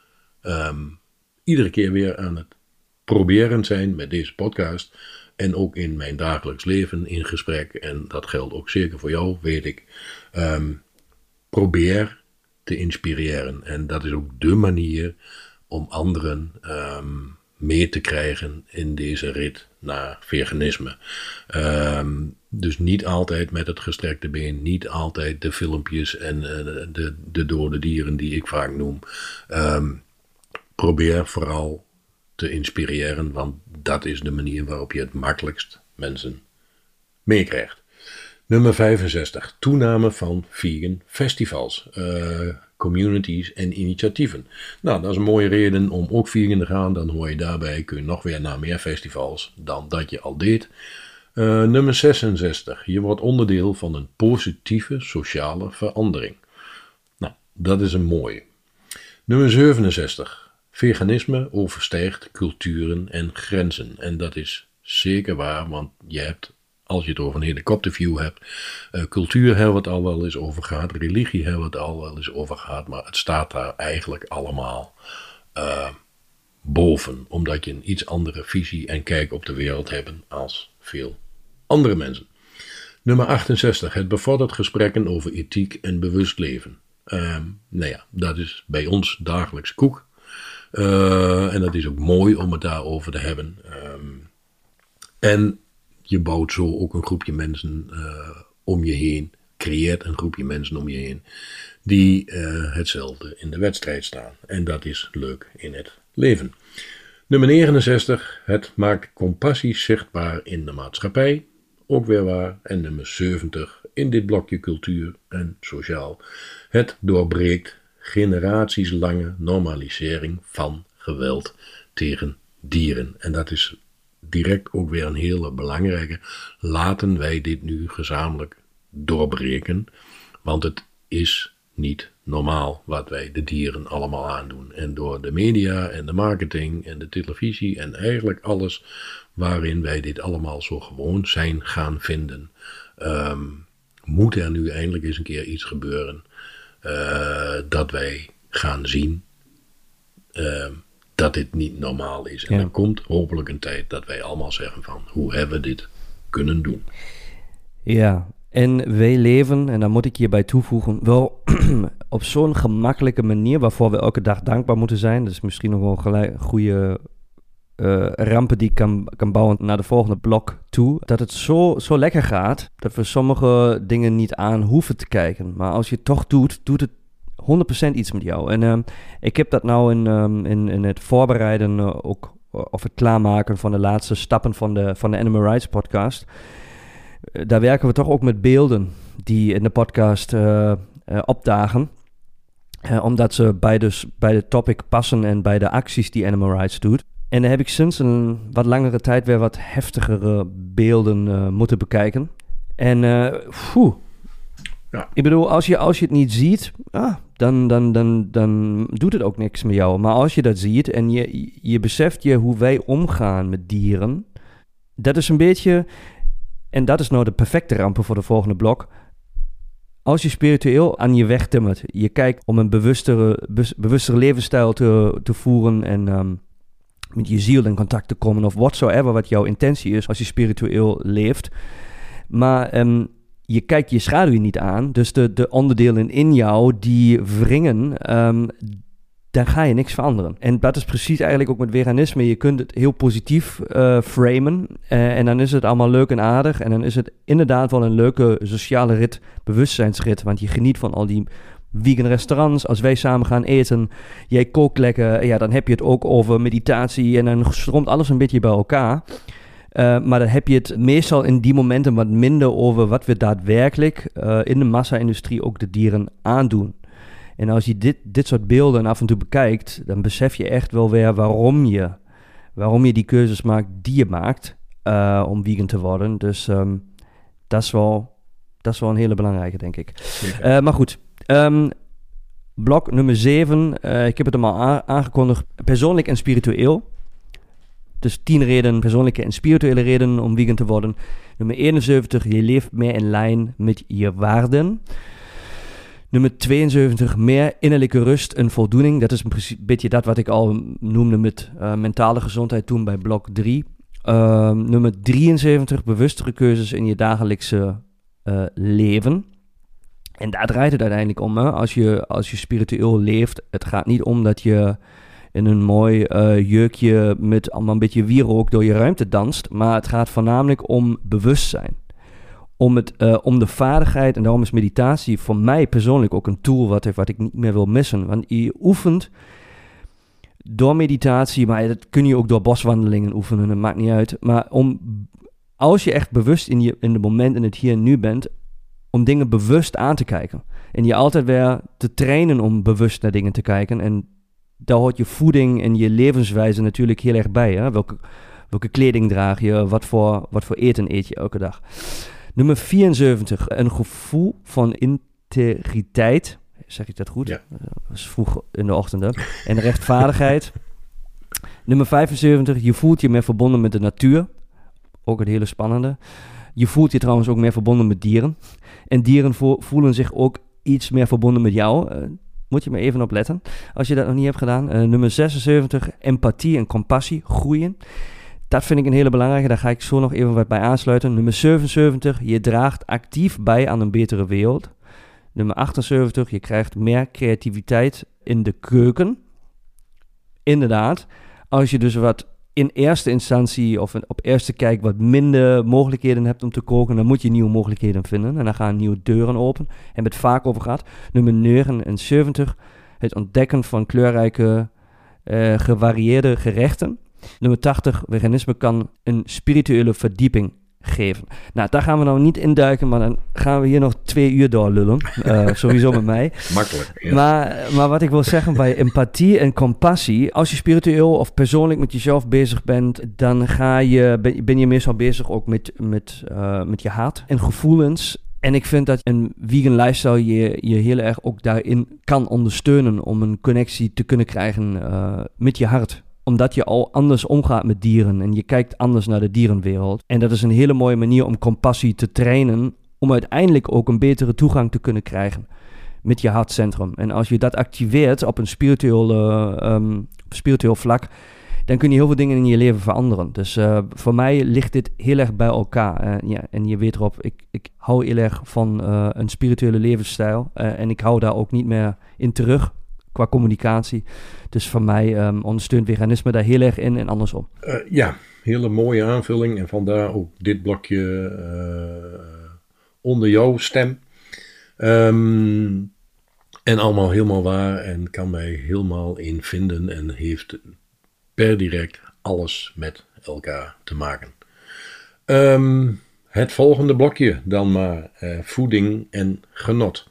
um, iedere keer weer aan het proberen zijn met deze podcast. En ook in mijn dagelijks leven in gesprek. En dat geldt ook zeker voor jou, weet ik. Um, probeer te inspireren. En dat is ook de manier om anderen um, mee te krijgen in deze rit naar veganisme. Um, dus niet altijd met het gestrekte been. Niet altijd de filmpjes en uh, de, de dode dieren die ik vaak noem. Um, probeer vooral te inspireren, want dat is de manier waarop je het makkelijkst mensen meekrijgt. Nummer vijfenzestig. Toename van vegan festivals, uh, communities en initiatieven. Nou, dat is een mooie reden om ook vegan te gaan. Dan hoor je daarbij, kun je nog weer naar meer festivals dan dat je al deed. Uh, nummer zesenzestig. Je wordt onderdeel van een positieve sociale verandering. Nou, dat is een mooie. Nummer zevenenzestig. Veganisme overstijgt culturen en grenzen. En dat is zeker waar, want je hebt, als je het over een helikopterview hebt, uh, cultuur hebben we het al wel eens over gehad, religie hebben we het al wel eens over gehad, maar het staat daar eigenlijk allemaal uh, boven, omdat je een iets andere visie en kijk op de wereld hebt als veel andere mensen. Nummer achtenzestig. Het bevordert gesprekken over ethiek en bewust leven. Uh, nou ja, dat is bij ons dagelijks koek. Uh, en dat is ook mooi om het daarover te hebben. Um, en je bouwt zo ook een groepje mensen uh, om je heen, creëert een groepje mensen om je heen, die uh, hetzelfde in de wedstrijd staan. En dat is leuk in het leven. Nummer negenenzestig, het maakt compassie zichtbaar in de maatschappij. Ook weer waar. En nummer zeventig, in dit blokje cultuur en sociaal. Het doorbreekt generatieslange normalisering van geweld tegen dieren. En dat is direct ook weer een hele belangrijke. Laten wij dit nu gezamenlijk doorbreken, want het is niet normaal wat wij de dieren allemaal aandoen. En door de media en de marketing en de televisie en eigenlijk alles waarin wij dit allemaal zo gewoon zijn gaan vinden, Um, moet er nu eindelijk eens een keer iets gebeuren uh, dat wij gaan zien uh, dat dit niet normaal is. En ja. er komt hopelijk een tijd dat wij allemaal zeggen van, hoe hebben we dit kunnen doen? Ja, en wij leven, en daar moet ik hierbij toevoegen, wel op zo'n gemakkelijke manier waarvoor we elke dag dankbaar moeten zijn. Dat is misschien nog wel een gelijk, goede uh, rampen die ik kan, kan bouwen naar de volgende blok toe. Dat het zo, zo lekker gaat, dat we sommige dingen niet aan hoeven te kijken. Maar als je het toch doet, doet het honderd procent iets met jou. En uh, ik heb dat nou in, um, in, in het voorbereiden uh, ook, uh, of het klaarmaken van de laatste stappen van de, van de Animal Rights podcast. Uh, daar werken we toch ook met beelden die in de podcast uh, uh, opdagen. Uh, omdat ze bij de, bij de topic passen en bij de acties die Animal Rights doet. En dan heb ik sinds een wat langere tijd weer wat heftigere beelden uh, moeten bekijken. En uh, poeh, ja. Ik bedoel, als je, als je het niet ziet, ah, dan, dan, dan, dan doet het ook niks met jou. Maar als je dat ziet en je, je beseft je hoe wij omgaan met dieren, dat is een beetje, en dat is nou de perfecte rampen voor de volgende blok. Als je spiritueel aan je weg timmert, je kijkt om een bewustere, bewustere levensstijl te, te voeren en um, met je ziel in contact te komen of whatsoever wat jouw intentie is als je spiritueel leeft. Maar um, je kijkt je schaduw niet aan, dus de, de onderdelen in jou die wringen, um, dan ga je niks veranderen. En dat is precies eigenlijk ook met veganisme. Je kunt het heel positief uh, framen uh, en dan is het allemaal leuk en aardig en dan is het inderdaad wel een leuke sociale rit, bewustzijnsrit, want je geniet van al die vegan restaurants. Als wij samen gaan eten, jij kookt lekker, ja, dan heb je het ook over meditatie en dan stroomt alles een beetje bij elkaar. Uh, maar dan heb je het meestal in die momenten wat minder over wat we daadwerkelijk uh, in de massa-industrie ook de dieren aandoen. En als je dit, dit soort beelden af en toe bekijkt, dan besef je echt wel weer waarom je, waarom je die keuzes maakt die je maakt uh, om vegan te worden. Dus um, dat is wel, dat is wel een hele belangrijke, denk ik. Uh, maar goed, um, blok nummer zeven, uh, ik heb het hem al a- aangekondigd, persoonlijk en spiritueel. Dus tien redenen, persoonlijke en spirituele redenen om vegan te worden. Nummer eenenzeventig, je leeft meer in lijn met je waarden. Nummer tweeënzeventig, meer innerlijke rust en voldoening. Dat is een beetje dat wat ik al noemde met uh, mentale gezondheid toen bij blok drie. Uh, nummer drieënzeventig, bewustere keuzes in je dagelijkse uh, leven. En daar draait het uiteindelijk om. Hè? Als je, als je spiritueel leeft, het gaat niet om dat je in een mooi uh, jurkje met allemaal een beetje wierook door je ruimte danst. Maar het gaat voornamelijk om bewustzijn. Om, het, uh, om de vaardigheid, en daarom is meditatie voor mij persoonlijk ook een tool wat, wat ik niet meer wil missen. Want je oefent door meditatie, maar dat kun je ook door boswandelingen oefenen, dat maakt niet uit. Maar om, als je echt bewust in, je, in het moment, in het hier en nu bent, om dingen bewust aan te kijken. En je altijd weer te trainen om bewust naar dingen te kijken. En daar hoort je voeding en je levenswijze natuurlijk heel erg bij. Hè? Welke, welke kleding draag je, wat voor, wat voor eten eet je elke dag. Nummer vierenzeventig, een gevoel van integriteit. Zeg ik dat goed? Ja. Dat was vroeg in de ochtend. Hè? En rechtvaardigheid. Nummer vijfenzeventig, je voelt je meer verbonden met de natuur. Ook een hele spannende. Je voelt je trouwens ook meer verbonden met dieren. En dieren vo- voelen zich ook iets meer verbonden met jou. Uh, moet je maar even op letten, als je dat nog niet hebt gedaan. Uh, nummer zesenzeventig, empathie en compassie, groeien. Dat vind ik een hele belangrijke, daar ga ik zo nog even wat bij aansluiten. Nummer zevenenzeventig, je draagt actief bij aan een betere wereld. Nummer achtenzeventig, je krijgt meer creativiteit in de keuken. Inderdaad, als je dus wat in eerste instantie of op eerste kijk wat minder mogelijkheden hebt om te koken, dan moet je nieuwe mogelijkheden vinden en dan gaan nieuwe deuren open. En we het vaak over gehad. Nummer negenenzeventig, het ontdekken van kleurrijke, uh, gevarieerde gerechten. Nummer tachtig, veganisme kan een spirituele verdieping geven. Nou, daar gaan we nou niet induiken, maar dan gaan we hier nog twee uur doorlullen. Uh, sowieso met mij. Makkelijk. Ja. Maar, maar wat ik wil zeggen bij empathie en compassie, als je spiritueel of persoonlijk met jezelf bezig bent, dan ga je, ben, ben je meestal bezig ook met, met, uh, met je hart en gevoelens. En ik vind dat een vegan lifestyle je, je heel erg ook daarin kan ondersteunen om een connectie te kunnen krijgen uh, met je hart. Omdat je al anders omgaat met dieren en je kijkt anders naar de dierenwereld. En dat is een hele mooie manier om compassie te trainen om uiteindelijk ook een betere toegang te kunnen krijgen met je hartcentrum. En als je dat activeert op een spiritueel, uh, um, spiritueel vlak, dan kun je heel veel dingen in je leven veranderen. Dus uh, voor mij ligt dit heel erg bij elkaar. Uh, ja, en je weet Rob, ik, ik hou heel erg van uh, een spirituele levensstijl. Uh, en ik hou daar ook niet meer in terug qua communicatie. Dus voor mij um, ondersteunt veganisme daar heel erg in en andersom. Uh, ja, hele mooie aanvulling. En vandaar ook dit blokje uh, onder jouw stem. Um, en allemaal helemaal waar en kan mij helemaal in vinden en heeft per direct alles met elkaar te maken. Um, het volgende blokje dan maar, uh, voeding en genot.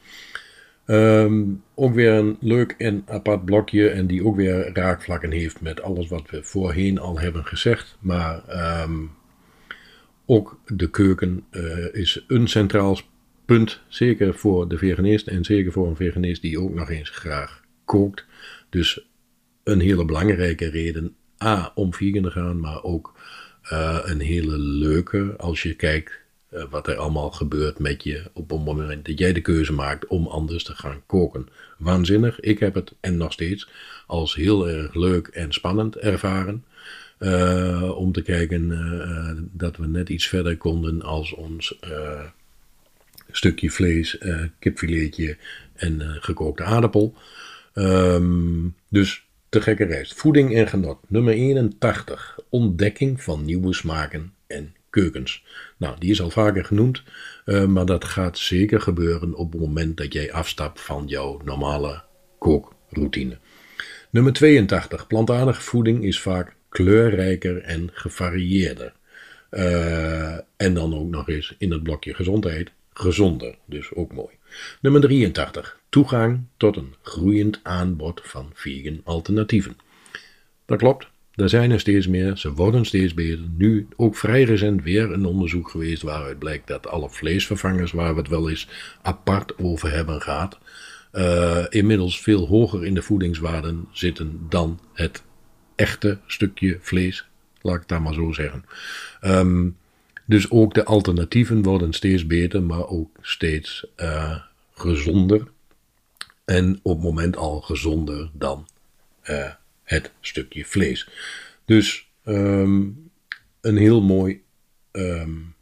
Um, ook weer een leuk en apart blokje en die ook weer raakvlakken heeft met alles wat we voorheen al hebben gezegd. Maar um, ook de keuken uh, is een centraal punt, zeker voor de veganist en zeker voor een veganist die ook nog eens graag kookt. Dus een hele belangrijke reden, A, om vegan te gaan, maar ook uh, een hele leuke als je kijkt uh, wat er allemaal gebeurt met je op het moment dat jij de keuze maakt om anders te gaan koken. Waanzinnig, ik heb het en nog steeds als heel erg leuk en spannend ervaren. Uh, om te kijken uh, dat we net iets verder konden als ons uh, stukje vlees, uh, kipfiletje en uh, gekookte aardappel. Um, dus te gekke reis. Voeding en genot. Nummer eenentachtig. Ontdekking van nieuwe smaken en keukens. Nou, die is al vaker genoemd, uh, maar dat gaat zeker gebeuren op het moment dat jij afstapt van jouw normale kookroutine. Nummer tweeëntachtig. Plantaardige voeding is vaak kleurrijker en gevarieerder. Uh, en dan ook nog eens in het blokje gezondheid gezonder, dus ook mooi. Nummer drieëntachtig. Toegang tot een groeiend aanbod van vegan alternatieven. Dat klopt, er zijn er steeds meer, ze worden steeds beter. Nu ook vrij recent weer een onderzoek geweest waaruit blijkt dat alle vleesvervangers, waar we het wel eens apart over hebben gehad, uh, inmiddels veel hoger in de voedingswaarden zitten dan het echte stukje vlees, laat ik het daar maar zo zeggen. Um, dus ook de alternatieven worden steeds beter, maar ook steeds uh, gezonder. En op het moment al gezonder dan uh, het stukje vlees. Dus um, een heel mooi um,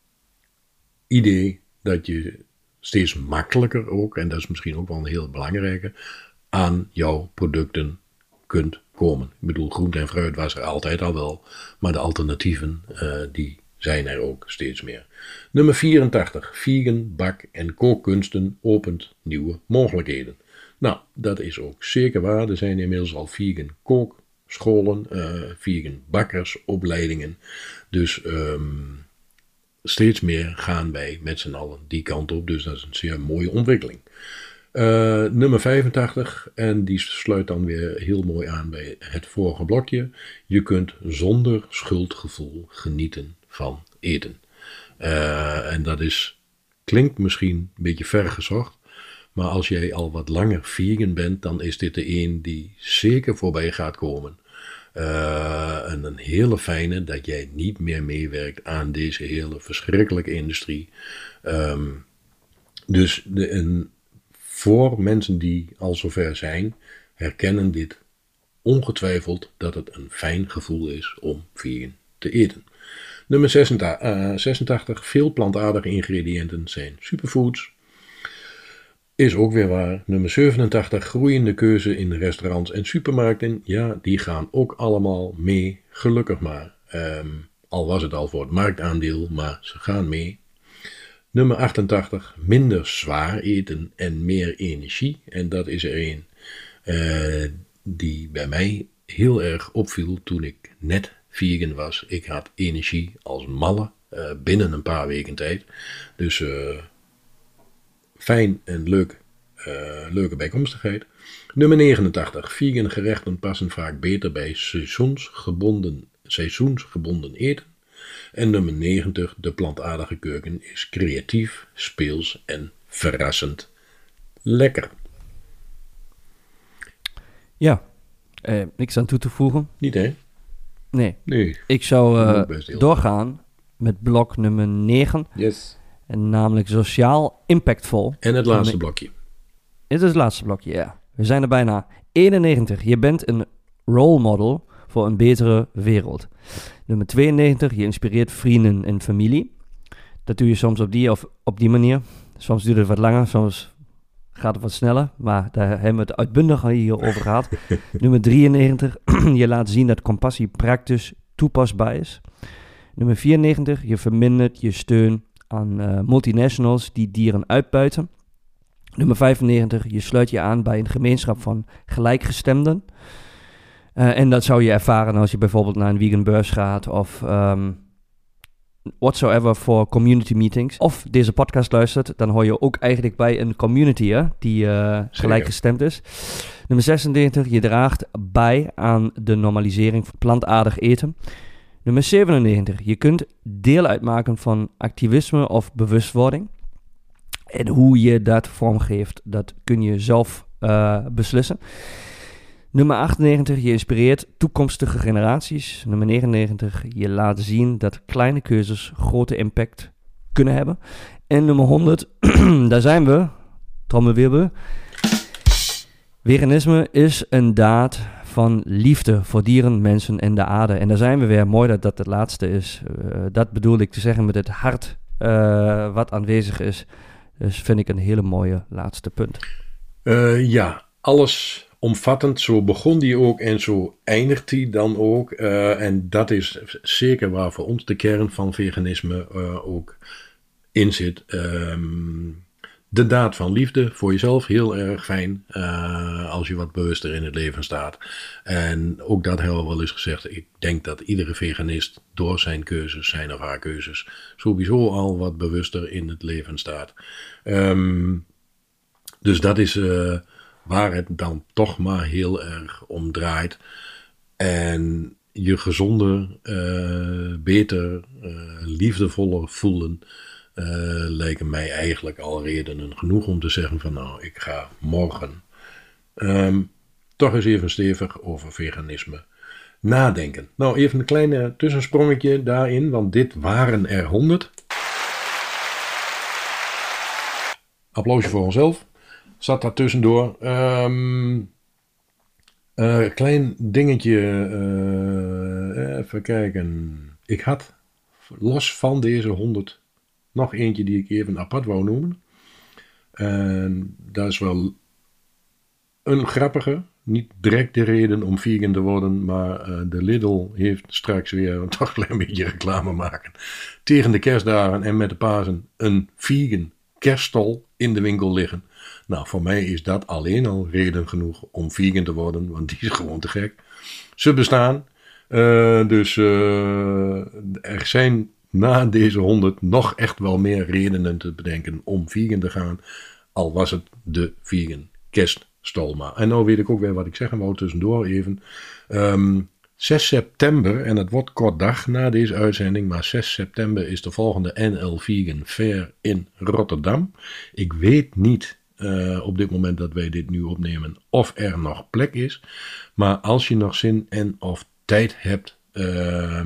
idee dat je steeds makkelijker ook, en dat is misschien ook wel een heel belangrijke, aan jouw producten kunt komen. Ik bedoel, groente en fruit was er altijd al wel, maar de alternatieven uh, die zijn er ook steeds meer. Nummer vierentachtig. Vegan, bak- en kookkunsten opent nieuwe mogelijkheden. Nou, dat is ook zeker waar. Er zijn inmiddels al vegan kookscholen, uh, vegan bakkersopleidingen. Dus um, steeds meer gaan wij met z'n allen die kant op. Dus dat is een zeer mooie ontwikkeling. Uh, nummer vijfentachtig, en die sluit dan weer heel mooi aan bij het vorige blokje. Je kunt zonder schuldgevoel genieten van eten. Uh, en dat is, klinkt misschien een beetje vergezocht, maar als jij al wat langer vegan bent, dan is dit de een die zeker voorbij gaat komen. Uh, en een hele fijne dat jij niet meer meewerkt aan deze hele verschrikkelijke industrie. Um, dus de, een, voor mensen die al zover zijn, herkennen dit ongetwijfeld dat het een fijn gevoel is om vegan te eten. Nummer zesentachtig. Veel plantaardige ingrediënten zijn superfoods. Is ook weer waar. Nummer zevenentachtig. Groeiende keuze in restaurants en supermarkten. Ja, die gaan ook allemaal mee. Gelukkig maar. Um, al was het al voor het marktaandeel, maar ze gaan mee. Nummer achtentachtig. Minder zwaar eten en meer energie. En dat is er een uh, die bij mij heel erg opviel toen ik net vegan was. Ik had energie als malle uh, binnen een paar weken tijd. Dus uh, fijn en leuk, uh, leuke bijkomstigheid. Nummer negenentachtig. Vegan gerechten passen vaak beter bij seizoensgebonden, seizoensgebonden eten. En nummer negentig. De plantaardige keuken is creatief, speels en verrassend lekker. Ja, eh, niks aan toe te voegen. Niet hè? Nee. Nee. Ik zou uh, doorgaan met blok nummer negen. Yes. En namelijk sociaal impactvol. En het laatste blokje. Dit is het laatste blokje, ja. We zijn er bijna. eenennegentig. Je bent een role model voor een betere wereld. Nummer tweeënnegentig. Je inspireert vrienden en familie. Dat doe je soms op die of op die manier. Soms duurt het wat langer, soms gaat het wat sneller. Maar daar hebben we het uitbundig hier over gehad. Nummer drieënnegentig. Je laat zien dat compassie praktisch toepasbaar is. Nummer vierennegentig. Je vermindert je steun aan uh, multinationals die dieren uitbuiten. Nummer vijfennegentig. Je sluit je aan bij een gemeenschap van gelijkgestemden. Uh, en dat zou je ervaren als je bijvoorbeeld naar een vegan beurs gaat of um, whatsoever voor community meetings. Of deze podcast luistert, dan hoor je ook eigenlijk bij een community hè, die uh, gelijkgestemd is. Nummer zesennegentig. Je draagt bij aan de normalisering van plantaardig eten. Nummer zevenennegentig. Je kunt deel uitmaken van activisme of bewustwording. En hoe je dat vormgeeft, dat kun je zelf uh, beslissen. Nummer achtennegentig. Je inspireert toekomstige generaties. Nummer negenennegentig. Je laat zien dat kleine keuzes grote impact kunnen hebben. En nummer honderd. Daar zijn we. Trommelwirbel. Veganisme is een daad van liefde voor dieren, mensen en de aarde. En daar zijn we weer. Mooi dat dat het laatste is. Uh, dat bedoel ik te zeggen met het hart uh, wat aanwezig is. Dus vind ik een hele mooie laatste punt. Uh, ja, alles omvattend. Zo begon die ook en zo eindigt die dan ook. Uh, en dat is zeker waar voor ons de kern van veganisme uh, ook in zit. Um, de daad van liefde voor jezelf, heel erg fijn. Uh, als je wat bewuster in het leven staat. En ook dat hebben we wel eens gezegd. Ik denk dat iedere veganist door zijn keuzes, zijn of haar keuzes, sowieso al wat bewuster in het leven staat. Um, dus dat is uh, waar het dan toch maar heel erg om draait. En je gezonder, uh, beter, uh, liefdevoller voelen. Uh, lijken mij eigenlijk al redenen genoeg om te zeggen van nou, ik ga morgen um, toch eens even stevig over veganisme nadenken. Nou, even een kleine tussensprongetje daarin, want dit waren er honderd. Applausje voor onszelf. Zat daar tussendoor. Um, uh, klein dingetje. Uh, even kijken. Ik had los van deze honderd nog eentje die ik even apart wou noemen. En dat is wel een grappige. Niet direct de reden om vegan te worden. Maar uh, de Lidl heeft straks weer een toch klein beetje reclame maken. Tegen de kerstdagen en met de Pasen een vegan kerststol in de winkel liggen. Nou, voor mij is dat alleen al reden genoeg om vegan te worden. Want die is gewoon te gek. Ze bestaan. Uh, dus uh, er zijn na deze honderd nog echt wel meer redenen te bedenken om vegan te gaan. Al was het de vegan kerststolma. En nou weet ik ook weer wat ik zeggen wou tussendoor even. Um, zes september, en het wordt kort dag na deze uitzending, maar zes september is de volgende N L Vegan Fair in Rotterdam. Ik weet niet uh, op dit moment dat wij dit nu opnemen of er nog plek is. Maar als je nog zin en of tijd hebt uh,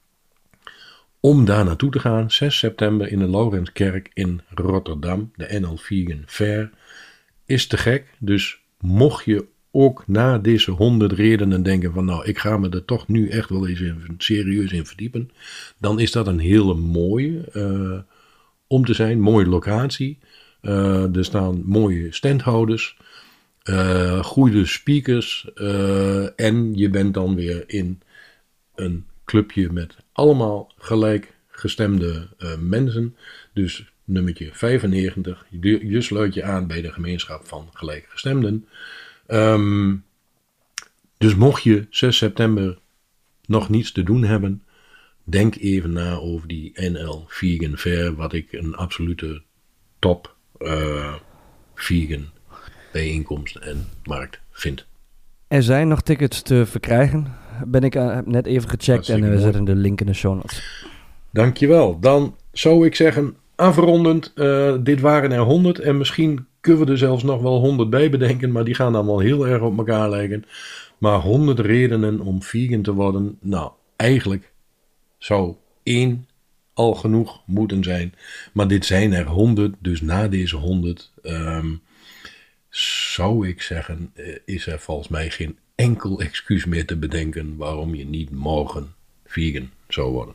om daar naartoe te gaan, zes september in de Laurenskerk in Rotterdam, de N L Vegan Fair, is te gek. Dus mocht je ook na deze honderd redenen denken van nou, ik ga me er toch nu echt wel eens in, serieus in verdiepen, dan is dat een hele mooie uh, om te zijn, mooie locatie. Uh, er staan mooie standhouders, uh, goede speakers uh, en je bent dan weer in een clubje met allemaal gelijkgestemde uh, mensen. Dus nummertje vijfennegentig, je, je sluit je aan bij de gemeenschap van gelijkgestemden. Um, dus mocht je zes september nog niets te doen hebben, denk even na over die N L Vegan Fair, wat ik een absolute top uh, vegan bijeenkomst en markt vind. Er zijn nog tickets te verkrijgen. Ben ik uh, heb net even gecheckt en we uh, zetten de link in de show notes. Dankjewel. Dan zou ik zeggen, afrondend, uh, dit waren er honderd en misschien kunnen we er zelfs nog wel honderd bij bedenken, maar die gaan dan wel heel erg op elkaar lijken. Maar honderd redenen om vegan te worden, nou, eigenlijk zou één al genoeg moeten zijn. Maar dit zijn er honderd, dus na deze honderd um, zou ik zeggen, uh, is er volgens mij geen enkel excuus meer te bedenken waarom je niet morgen vegan zou worden.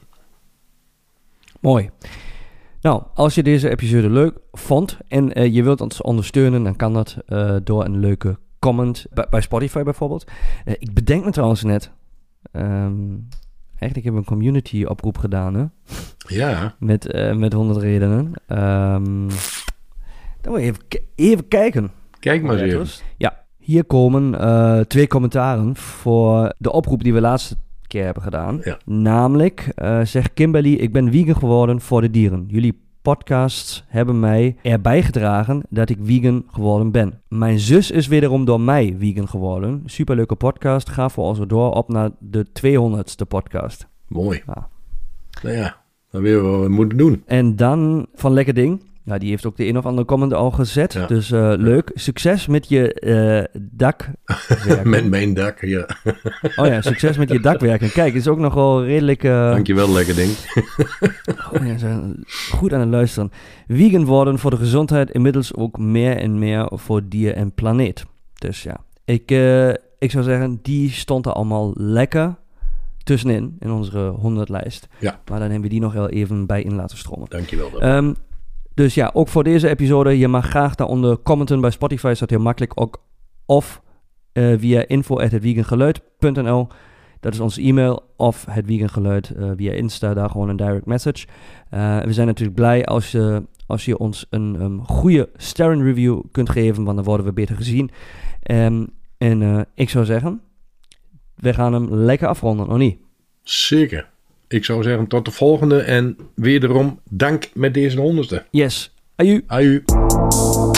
Mooi. Nou, als je deze episode leuk vond en uh, je wilt ons ondersteunen, dan kan dat uh, door een leuke comment bij, bij Spotify bijvoorbeeld. Uh, ik bedenk me trouwens net, um, eigenlijk hebben we een community oproep gedaan, hè? Ja. Met, uh, met honderd redenen. Um, dan moet je even, even kijken. Kijk maar eens even. Ja, hier komen uh, twee commentaren voor de oproep die we laatste keer hebben gedaan. Ja. Namelijk, uh, zegt Kimberly, ik ben vegan geworden voor de dieren. Jullie podcasts hebben mij erbij gedragen dat ik vegan geworden ben. Mijn zus is wederom door mij vegan geworden. Superleuke podcast. Ga voor ons door op naar de tweehonderdste podcast. Mooi. Ja. Nou ja, dan weer wat we moeten doen. En dan van Lekker Ding. Ja, die heeft ook de een of andere comment al gezet. Ja. Dus uh, leuk. Succes met je uh, dak. Met mijn dak, ja. Oh ja, succes met je dakwerken. Kijk, is ook nog wel redelijk... Uh... Dankjewel, Lekker Ding. Oh, ja, zijn goed aan het luisteren. Vegan worden voor de gezondheid, inmiddels ook meer en meer voor dier en planeet. Dus ja, ik, uh, ik zou zeggen, die stond er allemaal lekker tussenin in onze honderd-lijst. Ja. Maar dan hebben we die nog wel even bij in laten stromen. Dankjewel. Um, Dus ja, ook voor deze episode, je mag graag daaronder commenten bij Spotify, is dat heel makkelijk. Ook, of uh, via info at het vegangeluid punt n l, dat is onze e-mail, of het vegangeluid uh, via Insta, daar gewoon een direct message. Uh, we zijn natuurlijk blij als je, als je ons een um, goede sterrenreview kunt geven, want dan worden we beter gezien. Um, en uh, ik zou zeggen, we gaan hem lekker afronden, of niet? Zeker. Ik zou zeggen tot de volgende en wederom dank met deze honderdste. Yes. Aju. Aju.